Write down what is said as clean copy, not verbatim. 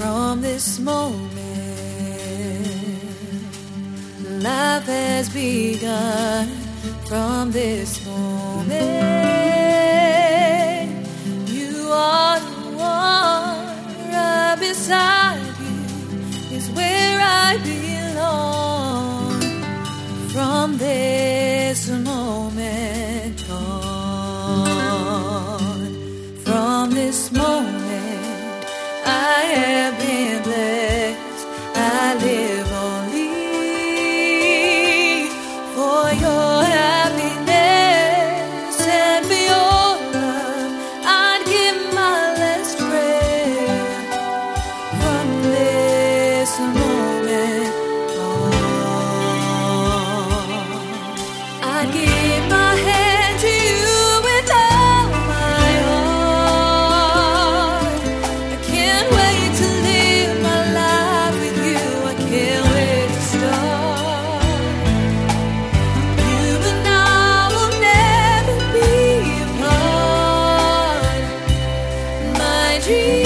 From this moment, life has begun. From this moment, you are the one. Right beside you is where I belong. From this moment on, from this moment, I have been blessed. I live only for your happiness and for your love. I'd give my last breath. From this moment on, I'd give my hand to you with all my heart. I can't wait to live my life with you. I can't wait to start. You and I will never be apart. My dream